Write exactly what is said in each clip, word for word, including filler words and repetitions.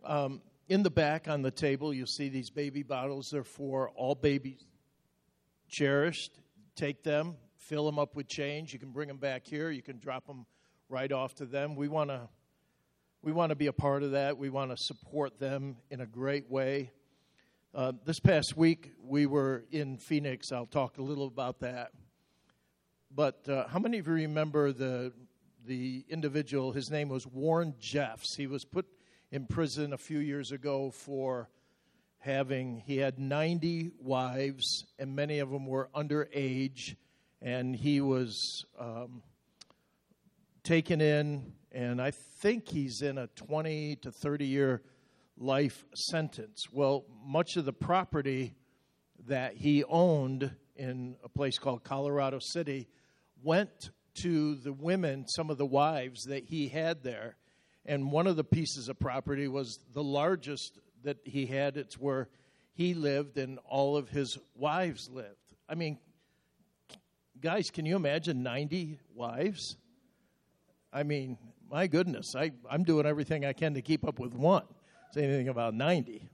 Um, in the back on the table, you'll see these baby bottles. They're for all babies cherished. Take them, fill them up with change. You can bring them back here. You can drop them right off to them. We want to we want to be a part of that. We want to support them in a great way. Uh, this past week, we were in Phoenix. I'll talk a little about that. But uh, how many of you remember the the individual? His name was Warren Jeffs. He was put in prison a few years ago for having, he had ninety wives, and many of them were underage, and he was um, taken in, and I think he's in a twenty to thirty year life sentence. Well, much of the property that he owned in a place called Colorado City went to the women, some of the wives that he had there. And one of the pieces of property was the largest that he had. It's where he lived and all of his wives lived. I mean, guys, can you imagine ninety wives? I mean, my goodness, I, I'm doing everything I can to keep up with one. Say anything about ninety.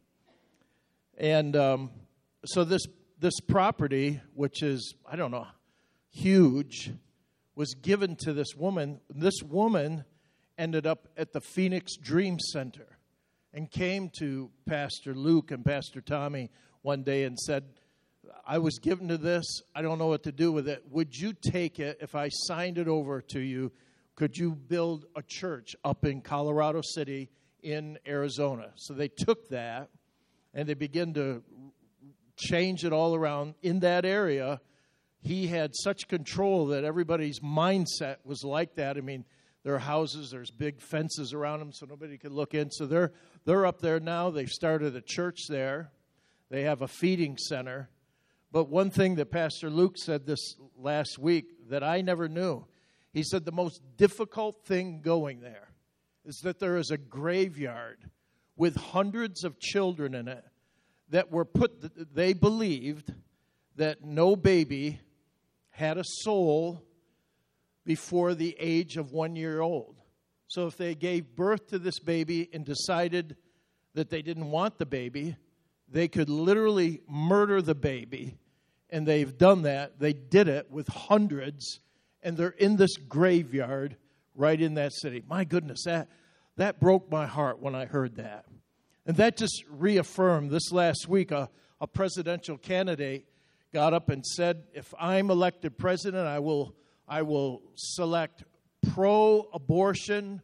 And um, so this this property, which is, I don't know, huge, was given to this woman. This woman ended up at the Phoenix Dream Center and came to Pastor Luke and Pastor Tommy one day and said, I was given to this. I don't know what to do with it. Would you take it if I signed it over to you? Could you build a church up in Colorado City in Arizona? So they took that and they began to change it all around in that area. He had such control that everybody's mindset was like that. I mean, there are houses, there's big fences around them so nobody could look in. So they're they're up there now. They've started a church there. They have a feeding center. But one thing that Pastor Luke said this last week that I never knew, he said the most difficult thing going there is that there is a graveyard with hundreds of children in it that were put, they believed that no baby had a soul before the age of one year old. So if they gave birth to this baby and decided that they didn't want the baby, they could literally murder the baby. And they've done that. They did it with hundreds, and they're in this graveyard right in that city. My goodness, that that broke my heart when I heard that. And that just reaffirmed this last week, a, a presidential candidate got up and said, if I'm elected president, I will I will select pro-abortion,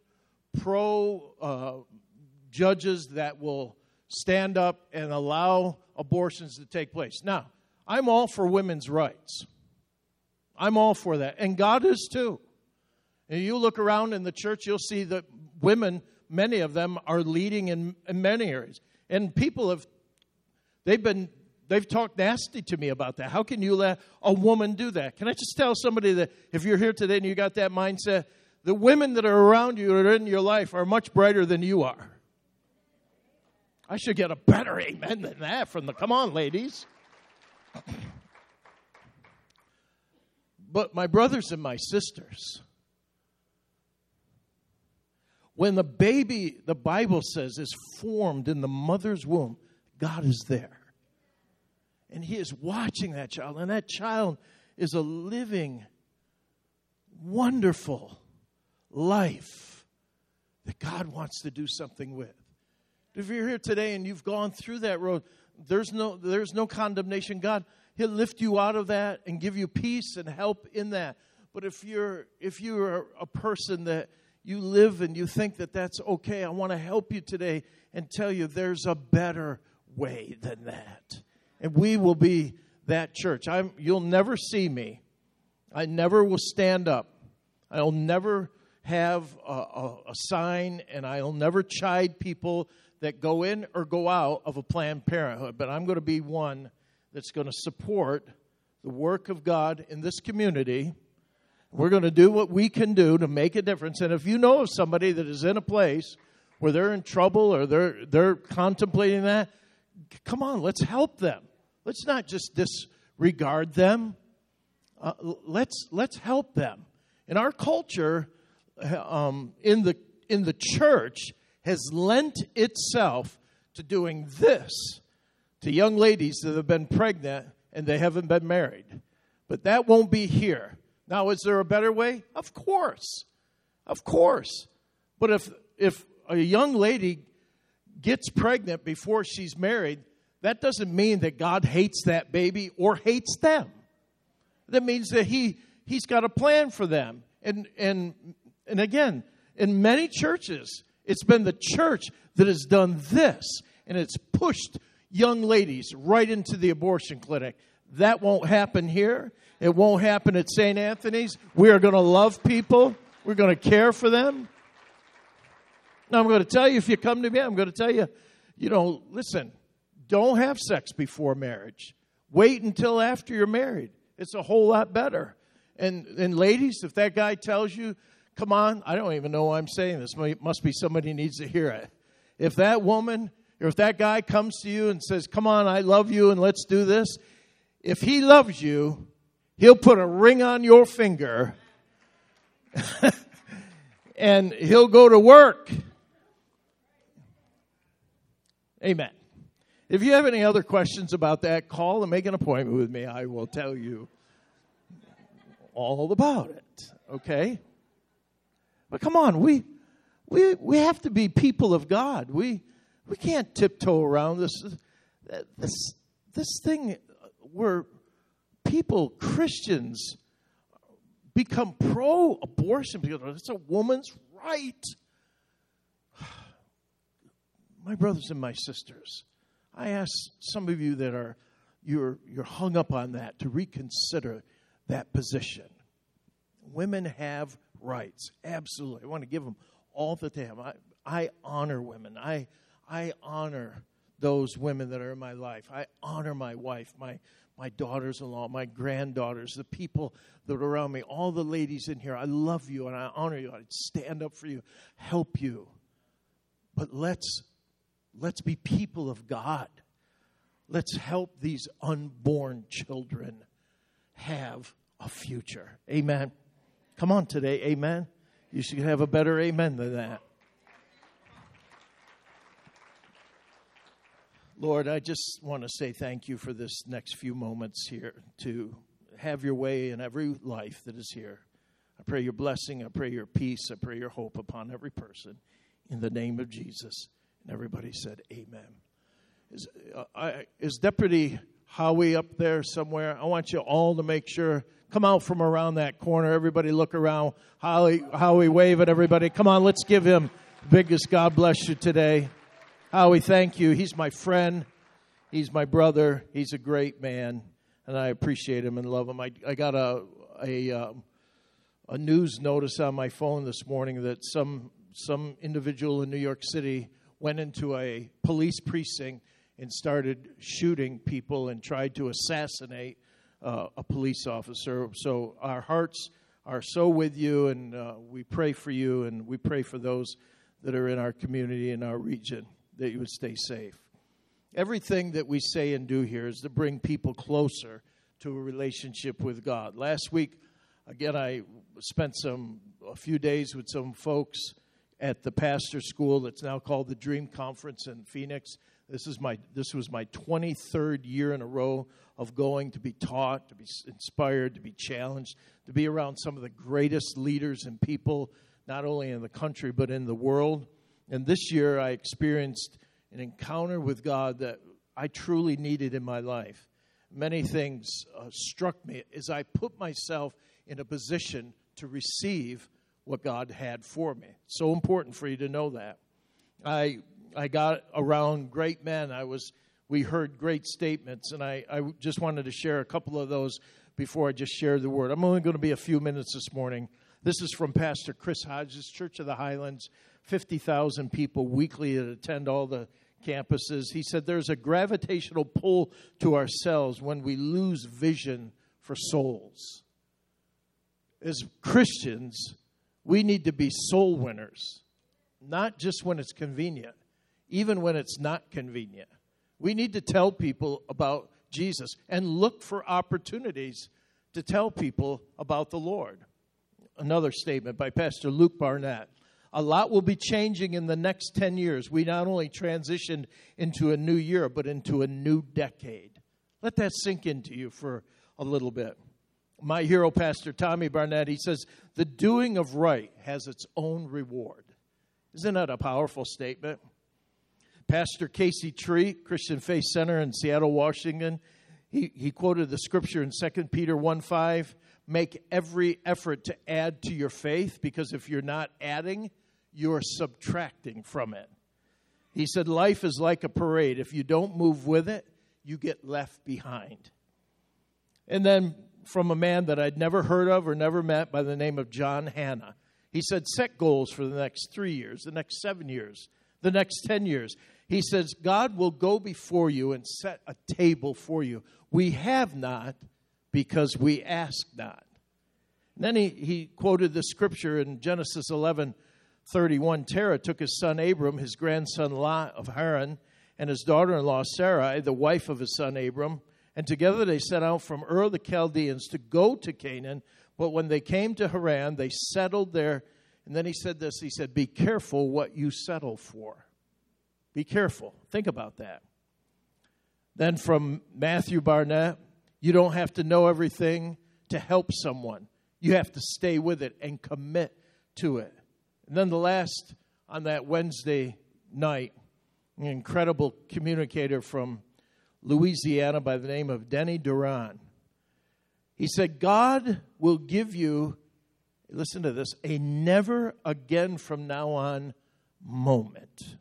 pro-judges uh, that will stand up and allow abortions to take place. Now, I'm all for women's rights. I'm all for that. And God is too. And you look around in the church, you'll see that women, many of them, are leading in, in many areas. And people have, they've been, they've talked nasty to me about that. How can you let a woman do that? Can I just tell somebody that if you're here today and you got that mindset, the women that are around you or in your life are much brighter than you are. I should get a better amen than that from the, come on, ladies. But my brothers and my sisters, when the baby, the Bible says, is formed in the mother's womb, God is there. And He is watching that child. And that child is a living, wonderful life that God wants to do something with. If you're here today and you've gone through that road, there's no there's no condemnation. God, He'll lift you out of that and give you peace and help in that. But if you're if you're a person that you live and you think that that's okay, I want to help you today and tell you there's a better way than that. And we will be that church. I'm, you'll never see me. I never will stand up. I'll never have a, a, a sign, and I'll never chide people that go in or go out of a Planned Parenthood. But I'm going to be one that's going to support the work of God in this community. We're going to do what we can do to make a difference. And if you know of somebody that is in a place where they're in trouble or they're they're contemplating that, come on, let's help them. Let's not just disregard them. Uh, let's let's help them. In our culture, um, in the in the church, has lent itself to doing this to young ladies that have been pregnant and they haven't been married. But that won't be here. Now, is there a better way? Of course. Of course. But if if a young lady gets pregnant before she's married, that doesn't mean that God hates that baby or hates them. That means that he, he's got a plan for them. And, and, and again, in many churches, it's been the church that has done this, and it's pushed young ladies right into the abortion clinic. That won't happen here. It won't happen at Saint Anthony's. We are going to love people. We're going to care for them. Now, I'm going to tell you, if you come to me, I'm going to tell you, you know, listen, don't have sex before marriage. Wait until after you're married. It's a whole lot better. And, and ladies, if that guy tells you, come on, I don't even know why I'm saying this. It must be somebody who needs to hear it. If that woman or if that guy comes to you and says, come on, I love you and let's do this. If he loves you, he'll put a ring on your finger and he'll go to work. Amen. If you have any other questions about that, call and make an appointment with me. I will tell you all about it. Okay? But come on, we we we have to be people of God. We we can't tiptoe around this this this thing where people, Christians, become pro-abortion because it's a woman's right. My brothers and my sisters, I ask some of you that are you're you're hung up on that to reconsider that position. Women have rights, absolutely. I want to give them all that they have. I, I honor women. I I honor those women that are in my life. I honor my wife, my my daughters-in-law, my granddaughters, the people that are around me, all the ladies in here. I love you and I honor you. I stand up for you, help you. But let's let's be people of God. Let's help these unborn children have a future. Amen. Come on today, amen. You should have a better amen than that. Lord, I just want to say thank you for this next few moments here to have your way in every life that is here. I pray your blessing. I pray your peace. I pray your hope upon every person in the name of Jesus. And everybody said amen. Is, uh, I, is Deputy Howie up there somewhere? I want you all to make sure. Come out from around that corner. Everybody look around. Howie, Howie wave at everybody. Come on, let's give him the biggest God bless you today. Howie, thank you. He's my friend. He's my brother. He's a great man, and I appreciate him and love him. I, I got a a, um, a news notice on my phone this morning that some some individual in New York City went into a police precinct and started shooting people and tried to assassinate uh, a police officer. So our hearts are so with you, and uh, we pray for you, and we pray for those that are in our community, in our region, that you would stay safe. Everything that we say and do here is to bring people closer to a relationship with God. Last week, again, I spent some a few days with some folks at the pastor school that's now called the Dream Conference in Phoenix. This is my this was my twenty-third year in a row of going to be taught, to be inspired, to be challenged, to be around some of the greatest leaders and people, not only in the country but in the world. And this year I experienced an encounter with God that I truly needed in my life. Many things uh, struck me as I put myself in a position to receive what God had for me. It's so important for you to know that. I I got around great men. I was we heard great statements, and I, I just wanted to share a couple of those before I just share the word. I'm only going to be a few minutes this morning. This is from Pastor Chris Hodges, Church of the Highlands, fifty thousand people weekly that attend all the campuses. He said there's a gravitational pull to ourselves when we lose vision for souls. As Christians, we need to be soul winners, not just when it's convenient, even when it's not convenient. We need to tell people about Jesus and look for opportunities to tell people about the Lord. Another statement by Pastor Luke Barnett. A lot will be changing in the next ten years. We not only transitioned into a new year, but into a new decade. Let that sink into you for a little bit. My hero, Pastor Tommy Barnett, he says, the doing of right has its own reward. Isn't that a powerful statement? Pastor Casey Tree, Christian Faith Center in Seattle, Washington, he, he quoted the scripture in Second Peter one five, make every effort to add to your faith, because if you're not adding, you're subtracting from it. He said, life is like a parade. If you don't move with it, you get left behind. And then from a man that I'd never heard of or never met by the name of John Hanna, he said, set goals for the next three years, the next seven years, the next ten years. He says, God will go before you and set a table for you. We have not because we ask not. And then he, he quoted the scripture in Genesis eleven thirty-one. Terah took his son Abram, his grandson Lot of Haran, and his daughter-in-law Sarai, the wife of his son Abram, and together they set out from Ur of the Chaldeans to go to Canaan. But when they came to Haran, they settled there. And then he said this, he said, be careful what you settle for. Be careful. Think about that. Then from Matthew Barnett, you don't have to know everything to help someone. You have to stay with it and commit to it. And then the last, on that Wednesday night, an incredible communicator from Louisiana by the name of Denny Duran. He said, God will give you, listen to this, a never again from now on moment.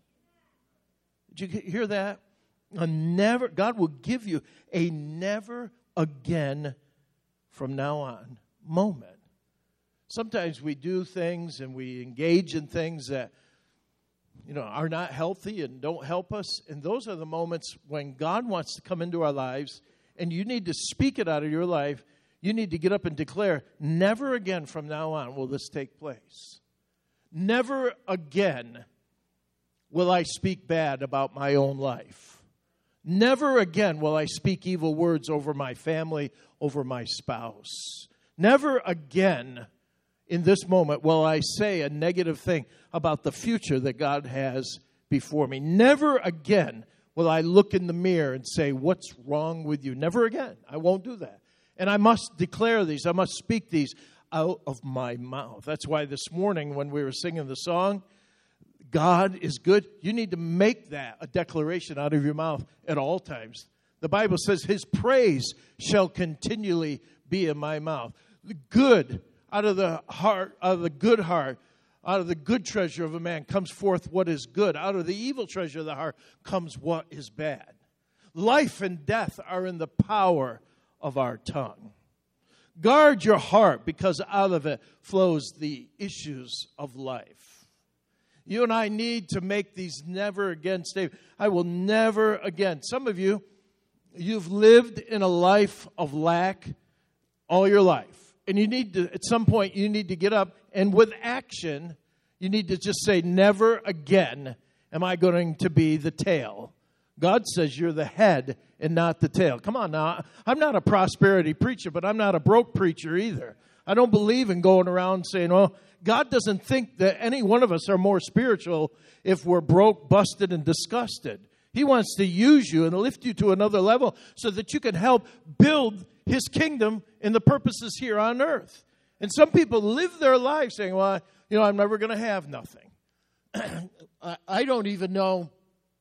Did you hear that? A never, God will give you a never again from now on moment. Sometimes we do things and we engage in things that, you know, are not healthy and don't help us. And those are the moments when God wants to come into our lives, and you need to speak it out of your life. You need to get up and declare, never again from now on will this take place. Never again will I speak bad about my own life. Never again will I speak evil words over my family, over my spouse. Never again in this moment will I say a negative thing about the future that God has before me. Never again will I look in the mirror and say, what's wrong with you? Never again. I won't do that. And I must declare these. I must speak these out of my mouth. That's why this morning when we were singing the song, God is good, you need to make that a declaration out of your mouth at all times. The Bible says his praise shall continually be in my mouth. The good out of the heart, out of the good heart, out of the good treasure of a man comes forth what is good. Out of the evil treasure of the heart comes what is bad. Life and death are in the power of our tongue. Guard your heart, because out of it flows the issues of life. You and I need to make these never again statements. I will never again. Some of you, you've lived in a life of lack all your life. And you need to, at some point, you need to get up, and with action, you need to just say, never again am I going to be the tail. God says you're the head and not the tail. Come on now. I'm not a prosperity preacher, but I'm not a broke preacher either. I don't believe in going around saying, oh, God doesn't think that any one of us are more spiritual if we're broke, busted, and disgusted. He wants to use you and lift you to another level so that you can help build his kingdom and the purposes here on earth. And some people live their life saying, well, you know, I'm never going to have nothing. I don't even know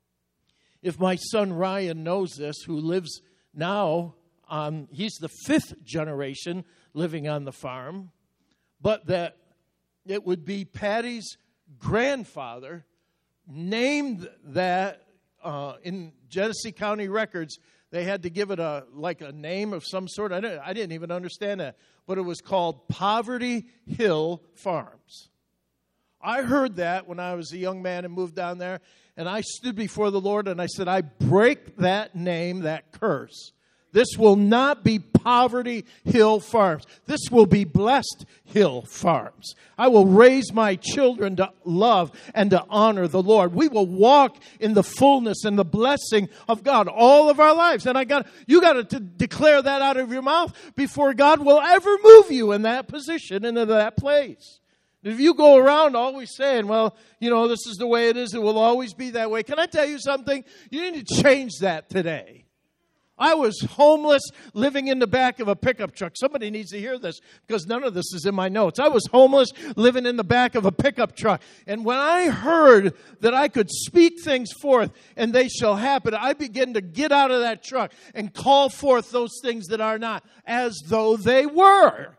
if my son Ryan knows this, who lives now on, he's the fifth generation living on the farm, but that it would be Patty's grandfather named that uh, in Genesee County records. They had to give it a like a name of some sort. I didn't, I didn't even understand that. But it was called Poverty Hill Farms. I heard that when I was a young man and moved down there. And I stood before the Lord and I said, I break that name, that curse. This will not be Poverty Hill Farms. This will be Blessed Hill Farms. I will raise my children to love and to honor the Lord. We will walk in the fullness and the blessing of God all of our lives. And I got you got to declare that out of your mouth before God will ever move you in that position and in that place. If you go around always saying, well, you know, this is the way it is, it will always be that way. Can I tell you something? You need to change that today. I was homeless, living in the back of a pickup truck. Somebody needs to hear this because none of this is in my notes. I was homeless, living in the back of a pickup truck. And when I heard that I could speak things forth and they shall happen, I began to get out of that truck and call forth those things that are not as though they were.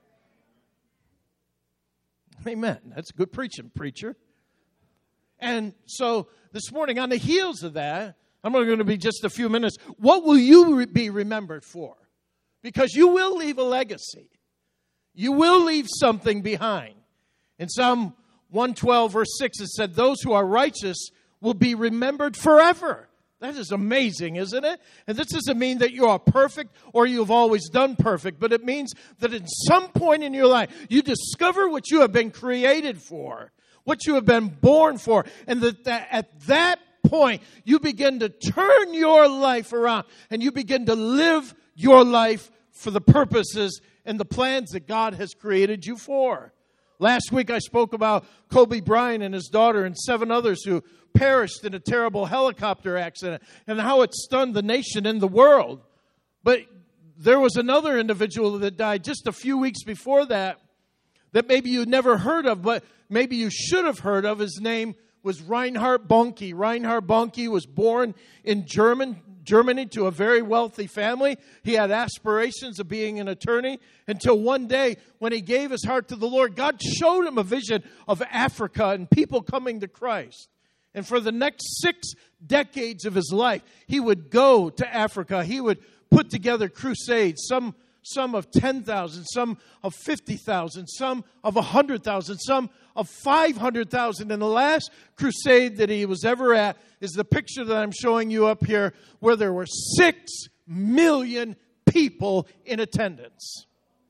Amen. That's good preaching, preacher. And so this morning, on the heels of that, I'm only going to be just a few minutes. What will you re- be remembered for? Because you will leave a legacy. You will leave something behind. In Psalm one twelve, verse six, it said, those who are righteous will be remembered forever. That is amazing, isn't it? And this doesn't mean that you are perfect or you've always done perfect, but it means that at some point in your life, you discover what you have been created for, what you have been born for, and that, that at that point, you begin to turn your life around and you begin to live your life for the purposes and the plans that God has created you for. Last week I spoke about Kobe Bryant and his daughter and seven others who perished in a terrible helicopter accident and how it stunned the nation and the world. But there was another individual that died just a few weeks before that that maybe you never heard of, but maybe you should have heard of. His name was Reinhard Bonnke. Reinhard Bonnke was born in German, Germany to a very wealthy family. He had aspirations of being an attorney until one day when he gave his heart to the Lord, God showed him a vision of Africa and people coming to Christ. And for the next six decades of his life, he would go to Africa. He would put together crusades, some some of ten thousand, some of fifty thousand, some of one hundred thousand, some of five hundred thousand. And the last crusade that he was ever at is the picture that I'm showing you up here, where there were six million people in attendance.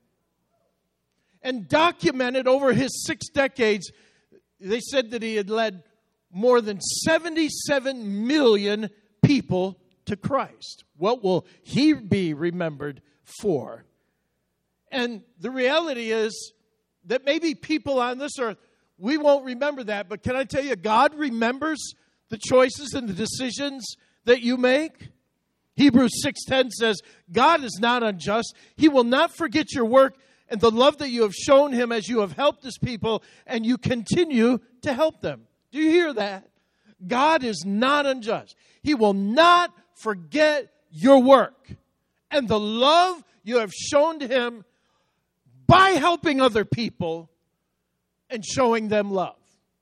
And documented over his six decades, they said that he had led more than seventy-seven million people to Christ. What will he be remembered for? And the reality is that maybe people on this earth, we won't remember that. But can I tell you, God remembers the choices and the decisions that you make? Hebrews six ten says, God is not unjust. He will not forget your work and the love that you have shown him as you have helped his people and you continue to help them. Do you hear that? God is not unjust. He will not forget your work and the love you have shown to him by helping other people and showing them love.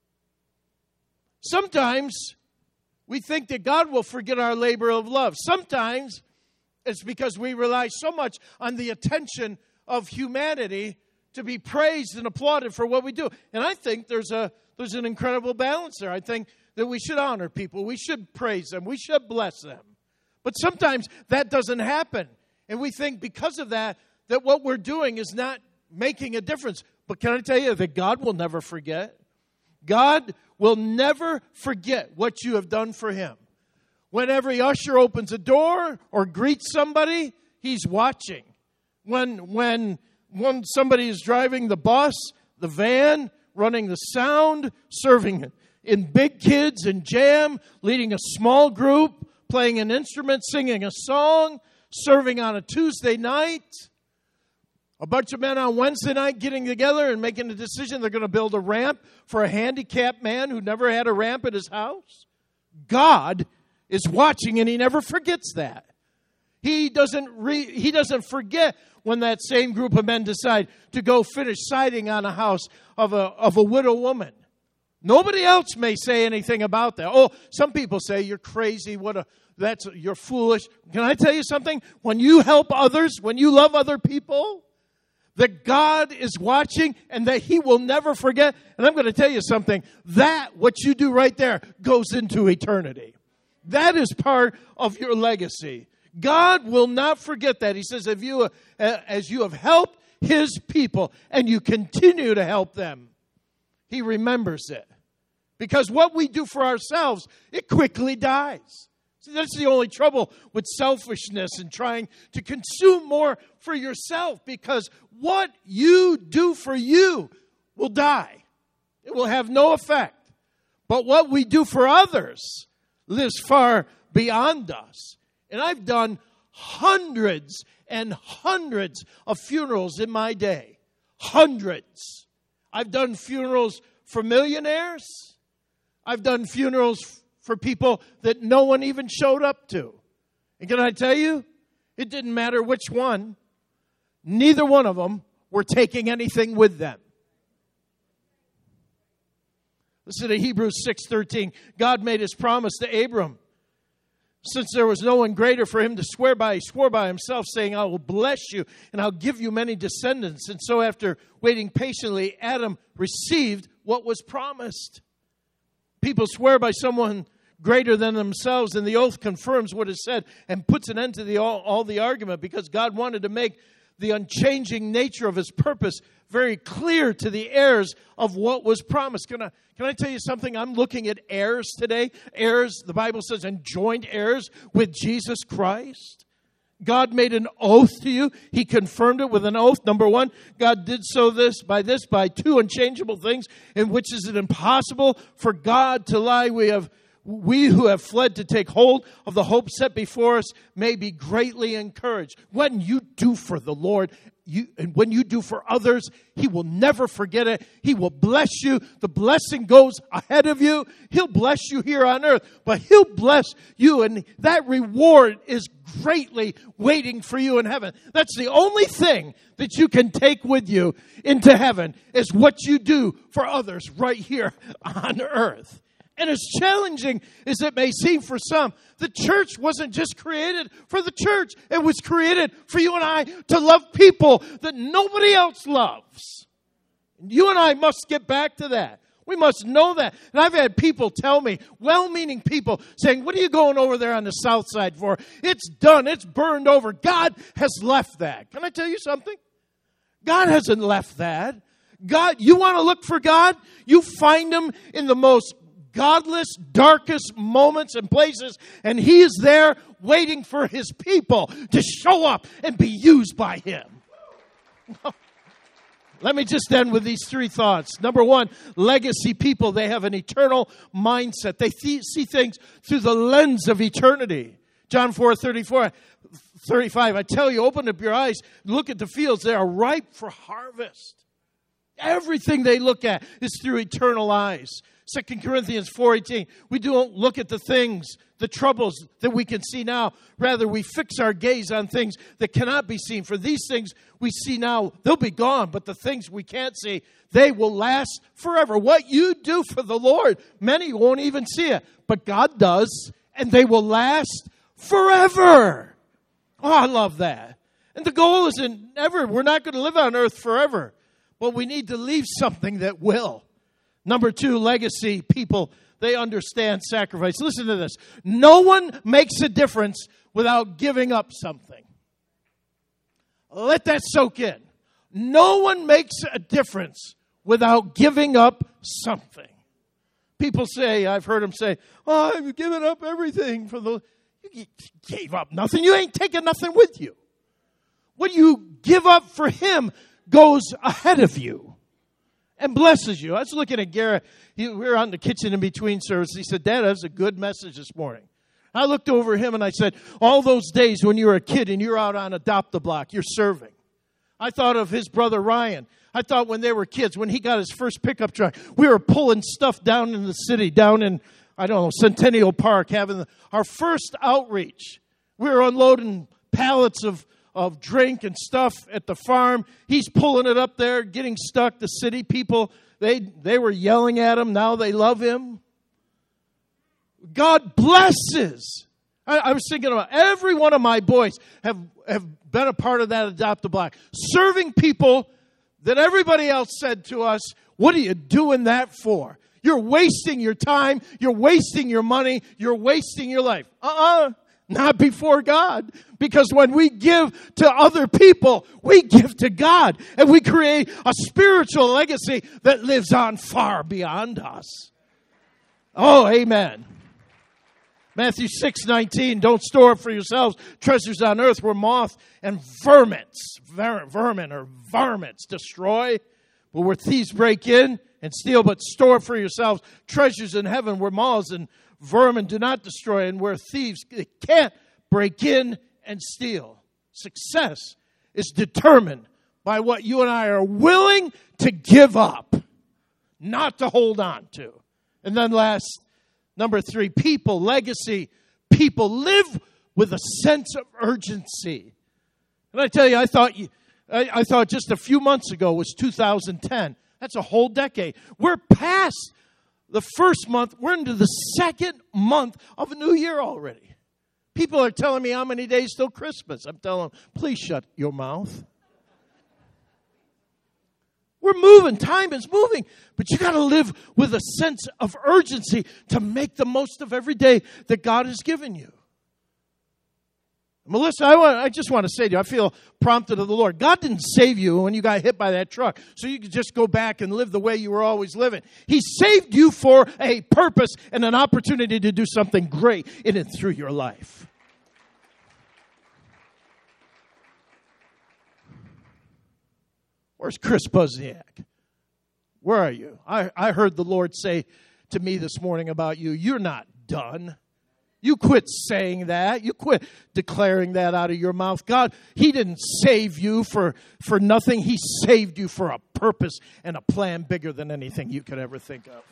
Sometimes we think that God will forget our labor of love. Sometimes it's because we rely so much on the attention of humanity to be praised and applauded for what we do. And I think there's a there's an incredible balance there. I think that we should honor people. We should praise them. We should bless them. But sometimes that doesn't happen. And we think because of that, that what we're doing is not making a difference. But can I tell you that God will never forget? God will never forget what you have done for him. When every usher opens a door or greets somebody, he's watching. When when when somebody is driving the bus, the van, running the sound, serving in big kids and jam, leading a small group, playing an instrument, singing a song, serving on a Tuesday night. A bunch of men on Wednesday night getting together and making a decision they're going to build a ramp for a handicapped man who never had a ramp at his house. God is watching and he never forgets that. He doesn't re, he doesn't forget when that same group of men decide to go finish siding on a house of a of a widow woman. Nobody else may say anything about that. Oh, some people say you're crazy. What a that's you're foolish. Can I tell you something? When you help others, when you love other people, that God is watching and that he will never forget. And I'm going to tell you something. That, what you do right there, goes into eternity. That is part of your legacy. God will not forget that. He says, if you, as you have helped his people and you continue to help them, he remembers it. Because what we do for ourselves, it quickly dies. See, that's the only trouble with selfishness and trying to consume more for yourself. Because what you do for you will die. It will have no effect. But what we do for others lives far beyond us. And I've done hundreds and hundreds of funerals in my day. Hundreds. I've done funerals for millionaires. I've done funerals for people that no one even showed up to. And can I tell you, it didn't matter which one. Neither one of them were taking anything with them. Listen to Hebrews six thirteen. God made his promise to Abram. Since there was no one greater for him to swear by, he swore by himself, saying, I will bless you, and I'll give you many descendants. And so after waiting patiently, Adam received what was promised. People swear by someone greater than themselves, and the oath confirms what is said and puts an end to the all, all the argument, because God wanted to make the unchanging nature of his purpose very clear to the heirs of what was promised. Can I, can I tell you something? I'm looking at heirs today. Heirs, the Bible says, and joint heirs with Jesus Christ. God made an oath to you. He confirmed it with an oath. Number one, God did so this by this, by two unchangeable things, in which is it impossible for God to lie. We have We who have fled to take hold of the hope set before us may be greatly encouraged. When you do for the Lord, you, and when you do for others, he will never forget it. He will bless you. The blessing goes ahead of you. He'll bless you here on earth, but he'll bless you, and that reward is greatly waiting for you in heaven. That's the only thing that you can take with you into heaven, is what you do for others right here on earth. And as challenging as it may seem for some, the church wasn't just created for the church. It was created for you and I to love people that nobody else loves. You and I must get back to that. We must know that. And I've had people tell me, well-meaning people, saying, what are you going over there on the south side for? It's done. It's burned over. God has left that. Can I tell you something? God hasn't left that. God, you want to look for God? You find him in the most godless, darkest moments and places, and he is there waiting for his people to show up and be used by him. Let me just end with these three thoughts. Number one, legacy people, they have an eternal mindset. They th- see things through the lens of eternity. John four thirty-four, thirty-five, I tell you, open up your eyes, look at the fields. They are ripe for harvest. Everything they look at is through eternal eyes. Second Corinthians four eighteen, we don't look at the things, the troubles that we can see now. Rather, we fix our gaze on things that cannot be seen. For these things we see now, they'll be gone. But the things we can't see, they will last forever. What you do for the Lord, many won't even see it. But God does, and they will last forever. Oh, I love that. And the goal isn't ever, we're not going to live on earth forever. But we need to leave something that will. Number two, legacy people, they understand sacrifice. Listen to this. No one makes a difference without giving up something. Let that soak in. No one makes a difference without giving up something. People say, I've heard them say, oh, I've given up everything for the... You gave up nothing. You ain't taking nothing with you. What you give up for him goes ahead of you and blesses you. I was looking at Garrett. He, we were out in the kitchen in between services. He said, Dad, that was a good message this morning. I looked over him and I said, all those days when you were a kid and you're out on Adopt-A-Block, you're serving. I thought of his brother Ryan. I thought when they were kids, when he got his first pickup truck, we were pulling stuff down in the city, down in, I don't know, Centennial Park, having the, our first outreach. We were unloading pallets of of drink and stuff at the farm. He's pulling it up there, getting stuck. The city people, they, they were yelling at him. Now they love him. God blesses. I, I was thinking about every one of my boys have, have been a part of that Adopt-A-Block. Serving people that everybody else said to us, what are you doing that for? You're wasting your time. You're wasting your money. You're wasting your life. Uh-uh. Not before God. Because when we give to other people, we give to God. And we create a spiritual legacy that lives on far beyond us. Oh, amen. Matthew six nineteen, don't store up for yourselves treasures on earth where moth and vermins, ver- vermin or varmints destroy, but where thieves break in and steal, but store for yourselves treasures in heaven where moths and vermin do not destroy and where thieves can't break in and steal. Success is determined by what you and I are willing to give up, not to hold on to. And then last, number three, people, legacy. People live with a sense of urgency. And I tell you, I thought you, I, I thought just a few months ago was two thousand ten. That's a whole decade. We're past the first month. We're into the second month of a new year already. People are telling me how many days till Christmas. I'm telling them, please shut your mouth. We're moving. Time is moving. But you got to live with a sense of urgency to make the most of every day that God has given you. Melissa, I, want, I just want to say to you, I feel prompted of the Lord. God didn't save you when you got hit by that truck so you could just go back and live the way you were always living. He saved you for a purpose and an opportunity to do something great in and through your life. Where's Chris Buzniak? Where are you? I, I heard the Lord say to me this morning about you, you're not done. You quit saying that. You quit declaring that out of your mouth. God, He didn't save you for, for nothing. He saved you for a purpose and a plan bigger than anything you could ever think of.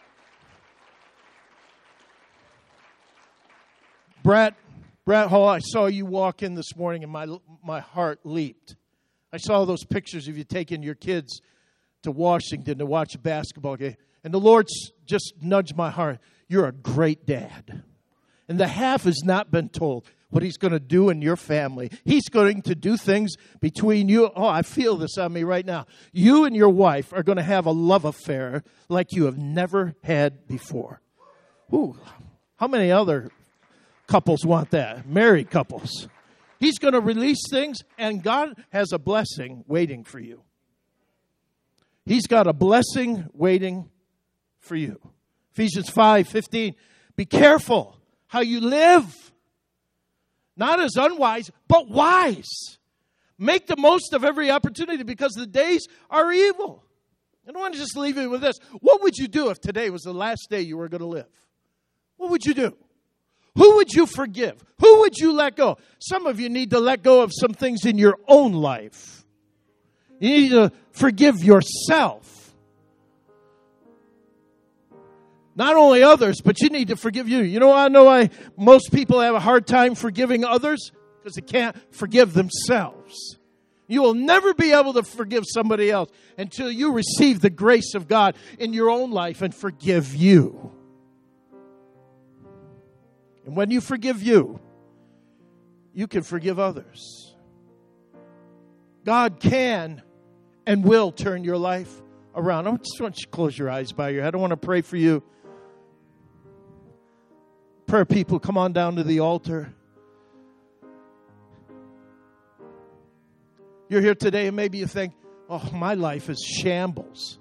Brett, Brett Hall, I saw you walk in this morning and my my heart leaped. I saw those pictures of you taking your kids to Washington to watch a basketball game. And the Lord just nudged my heart. You're a great dad. And the half has not been told what He's going to do in your family. He's going to do things between you. Oh, I feel this on me right now. You and your wife are going to have a love affair like you have never had before. Ooh, how many other couples want that? Married couples. He's going to release things, and God has a blessing waiting for you. He's got a blessing waiting for you. Ephesians five fifteen. Be careful how you live. Not as unwise, but wise. Make the most of every opportunity because the days are evil. I don't want to just leave you with this. What would you do if today was the last day you were going to live? What would you do? Who would you forgive? Who would you let go? Some of you need to let go of some things in your own life. You need to forgive yourself. Not only others, but you need to forgive you. You know, I know why most people have a hard time forgiving others because they can't forgive themselves. You will never be able to forgive somebody else until you receive the grace of God in your own life and forgive you. And when you forgive you, you can forgive others. God can and will turn your life around. I just want you to close your eyes, bow your head. I want to pray for you. Prayer people, come on down to the altar. You're here today and maybe you think, oh, my life is shambles.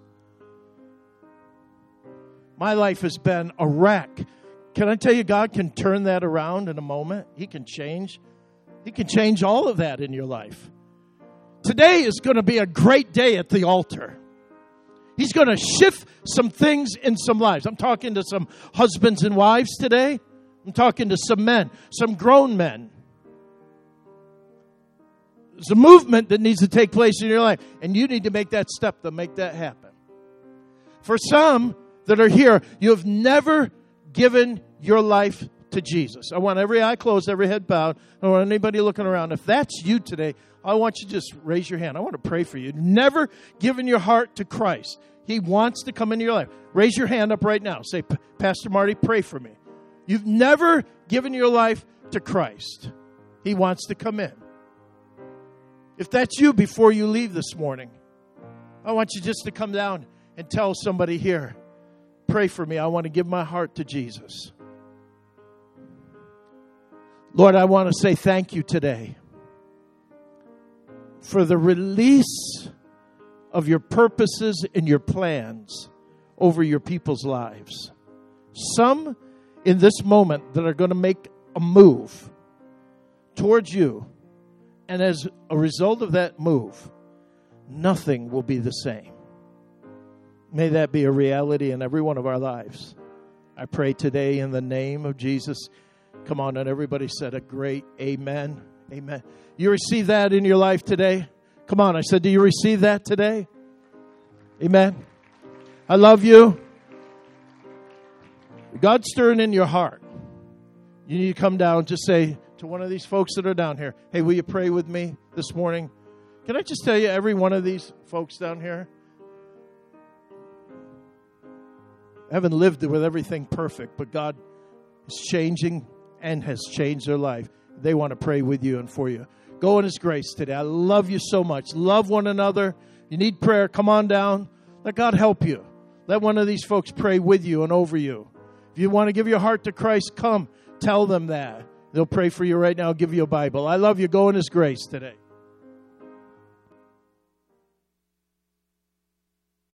My life has been a wreck. Can I tell you, God can turn that around in a moment? He can change. He can change all of that in your life. Today is going to be a great day at the altar. He's going to shift some things in some lives. I'm talking to some husbands and wives today. I'm talking to some men, some grown men. There's a movement that needs to take place in your life, and you need to make that step to make that happen. For some that are here, you have never given your life to Jesus. I want every eye closed, every head bowed. I don't want anybody looking around. If that's you today, I want you to just raise your hand. I want to pray for you. Never given your heart to Christ. He wants to come into your life. Raise your hand up right now. Say, Pastor Marty, pray for me. You've never given your life to Christ. He wants to come in. If that's you before you leave this morning, I want you just to come down and tell somebody here, pray for me. I want to give my heart to Jesus. Lord, I want to say thank you today for the release of your purposes and your plans over your people's lives. Some in this moment that are going to make a move towards you. And as a result of that move, nothing will be the same. May that be a reality in every one of our lives. I pray today in the name of Jesus. Come on, and everybody said a great amen. Amen. You receive that in your life today? Come on, I said, do you receive that today? Amen. I love you. God's stirring in your heart. You need to come down, just say to one of these folks that are down here, hey, will you pray with me this morning? Can I just tell you, every one of these folks down here haven't lived with everything perfect, but God is changing and has changed their life. They want to pray with you and for you. Go in His grace today. I love you so much. Love one another. You need prayer, come on down. Let God help you. Let one of these folks pray with you and over you. If you want to give your heart to Christ, come. Tell them that. They'll pray for you right now, give you a Bible. I love you. Go in His grace today.